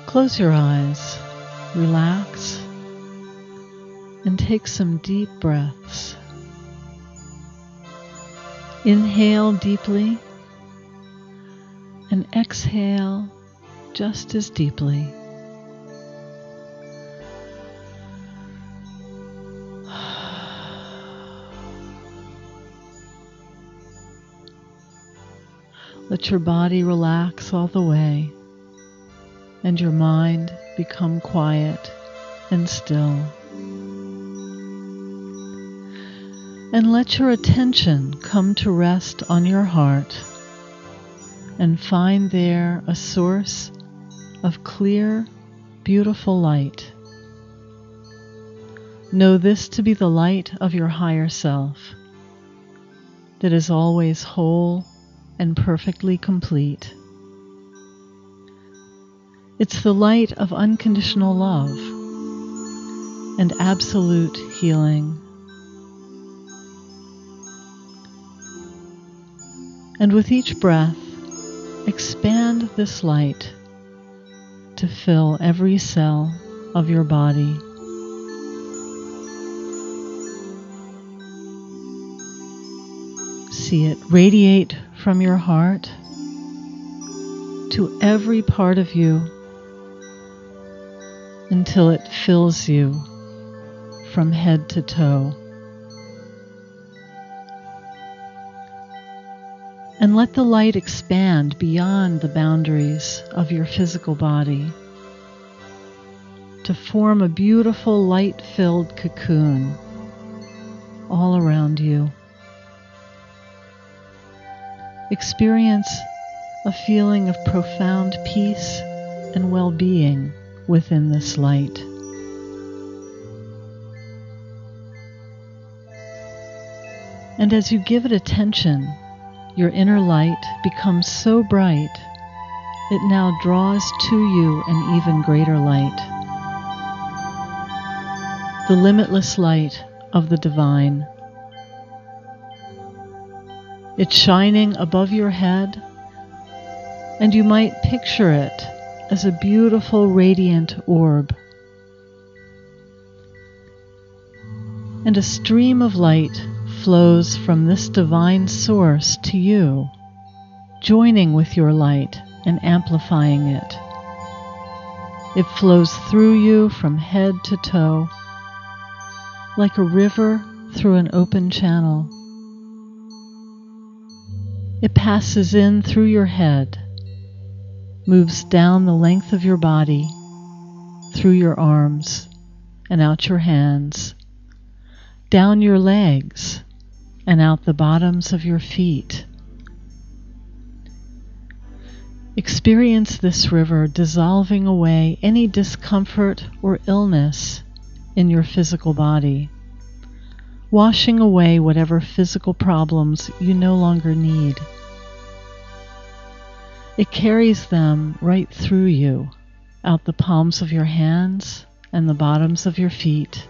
Close your eyes, relax, and take some deep breaths. Inhale deeply and exhale just as deeply. Let your body relax all the way and your mind become quiet and still. And let your attention come to rest on your heart and find there a source of clear, beautiful light. Know this to be the light of your higher self that is always whole and perfectly complete. It's the light of unconditional love and absolute healing. And with each breath, expand this light to fill every cell of your body. See it radiate from your heart to every part of you until it fills you from head to toe. And let the light expand beyond the boundaries of your physical body to form a beautiful light-filled cocoon all around you. Experience a feeling of profound peace and well-being within this light. And as you give it attention, your inner light becomes so bright, it now draws to you an even greater light. The limitless light of the divine. It's shining above your head, and you might picture it as a beautiful radiant orb. And a stream of light flows from this divine source to you, joining with your light and amplifying it. It flows through you from head to toe, like a river through an open channel. It passes in through your head, moves down the length of your body, through your arms and out your hands, down your legs and out the bottoms of your feet. Experience this river dissolving away any discomfort or illness in your physical body, washing away whatever physical problems you no longer need. It carries them right through you, out the palms of your hands and the bottoms of your feet.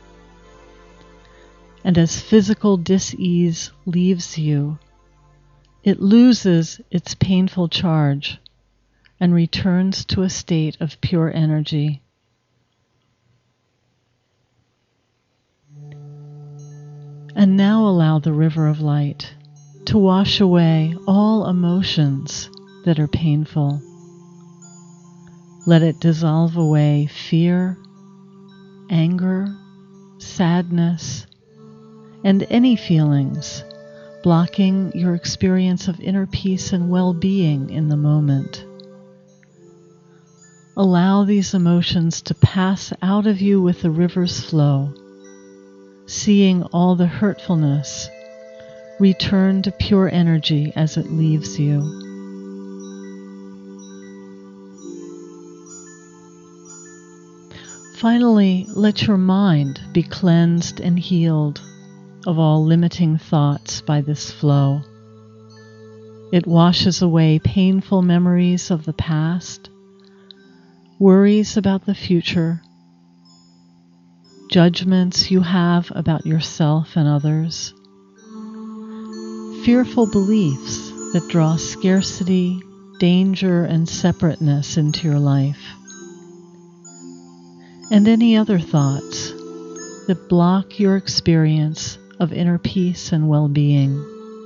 And as physical dis-ease leaves you, it loses its painful charge and returns to a state of pure energy. And now allow the river of light to wash away all emotions that are painful. Let it dissolve away fear, anger, sadness, and any feelings blocking your experience of inner peace and well-being in the moment. Allow these emotions to pass out of you with the river's flow, seeing all the hurtfulness return to pure energy as it leaves you. Finally, let your mind be cleansed and healed of all limiting thoughts by this flow. It washes away painful memories of the past, worries about the future, judgments you have about yourself and others, fearful beliefs that draw scarcity, danger, and separateness into your life. and any other thoughts that block your experience of inner peace and well-being.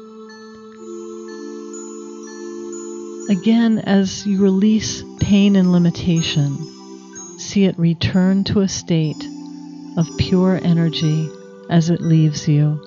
Again, as you release pain and limitation, see it return to a state of pure energy as it leaves you.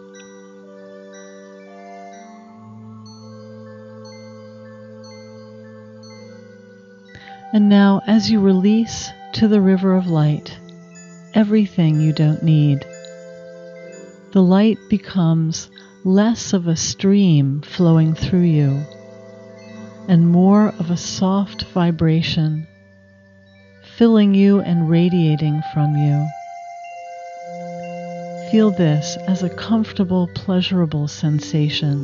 And now, as you release to the river of light everything you don't need, the light becomes less of a stream flowing through you and more of a soft vibration filling you and radiating from you. Feel this as a comfortable, pleasurable sensation.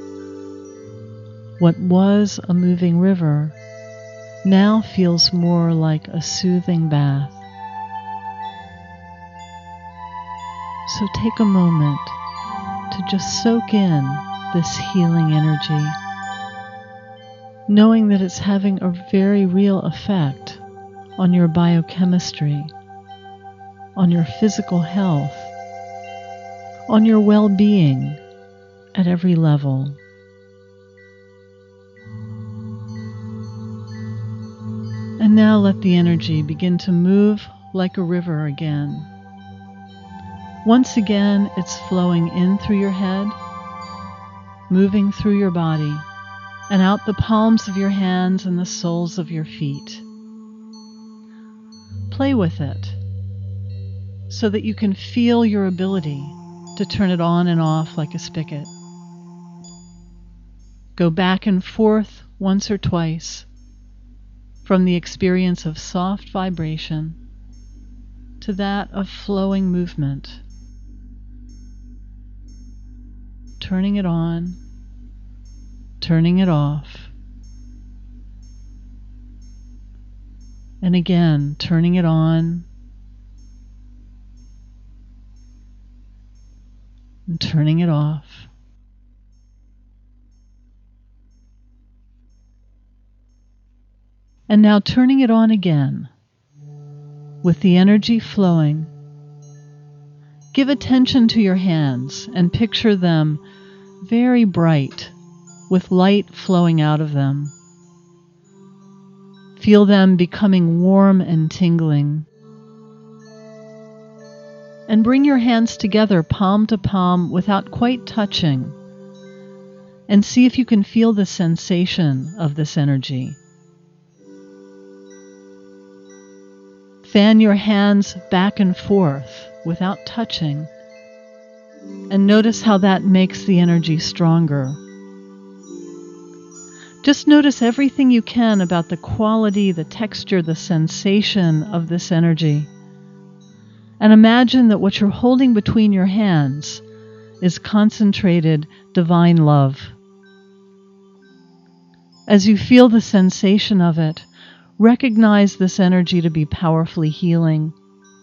What was a moving river now feels more like a soothing bath. So take a moment to just soak in this healing energy, knowing that it's having a very real effect on your biochemistry, on your physical health, on your well-being at every level. And now let the energy begin to move like a river again. Once again, it's flowing in through your head, moving through your body, and out the palms of your hands and the soles of your feet. Play with it so that you can feel your ability to turn it on and off like a spigot. Go back and forth once or twice from the experience of soft vibration to that of flowing movement, turning it on, turning it off, and again turning it on and turning it off. And now turning it on again with the energy flowing. Give attention to your hands and picture them very bright with light flowing out of them. Feel them becoming warm and tingling. And bring your hands together palm to palm without quite touching, and see if you can feel the sensation of this energy. Fan your hands back and forth without touching, and notice how that makes the energy stronger. Just notice everything you can about the quality, the texture, the sensation of this energy. And imagine that what you're holding between your hands is concentrated divine love. As you feel the sensation of it, recognize this energy to be powerfully healing.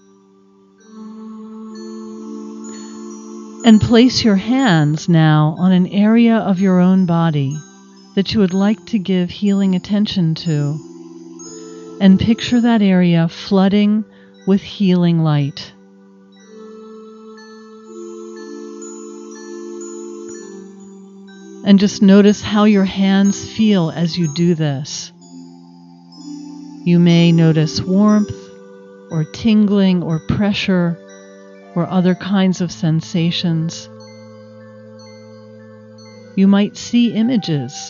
And place your hands now on an area of your own body that you would like to give healing attention to. And picture that area flooding with healing light. And just notice how your hands feel as you do this. You may notice warmth or tingling or pressure or other kinds of sensations. You might see images.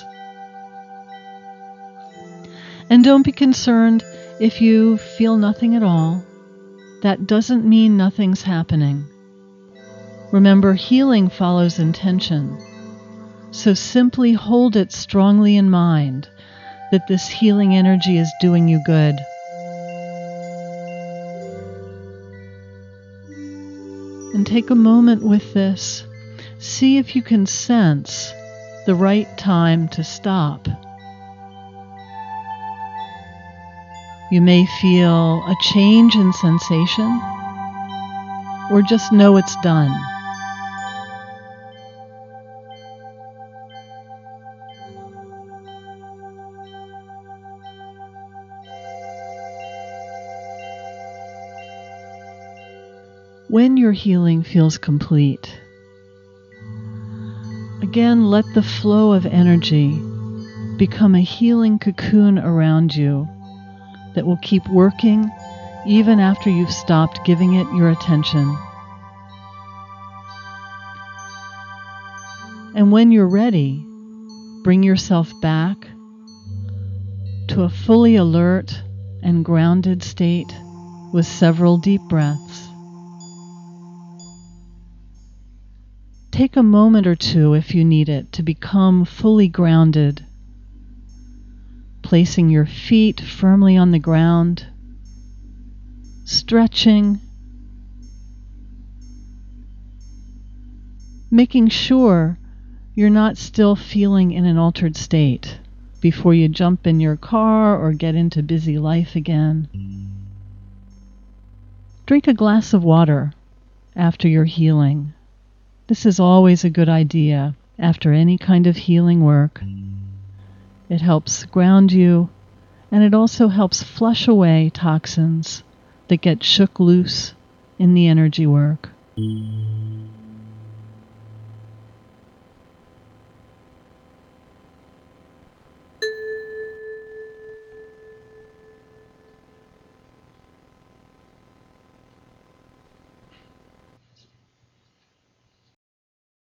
And don't be concerned if you feel nothing at all. That doesn't mean nothing's happening. Remember, healing follows intention. So simply hold it strongly in mind that this healing energy is doing you good. And take a moment with this. See if you can sense the right time to stop. You may feel a change in sensation, or just know it's done. When your healing feels complete, again, let the flow of energy become a healing cocoon around you that will keep working even after you've stopped giving it your attention. And when you're ready, bring yourself back to a fully alert and grounded state with several deep breaths. Take a moment or two if you need it to become fully grounded, placing your feet firmly on the ground, stretching, making sure you're not still feeling in an altered state before you jump in your car or get into busy life again. Drink a glass of water after your healing. This is always a good idea after any kind of healing work. It helps ground you, and it also helps flush away toxins that get shook loose in the energy work.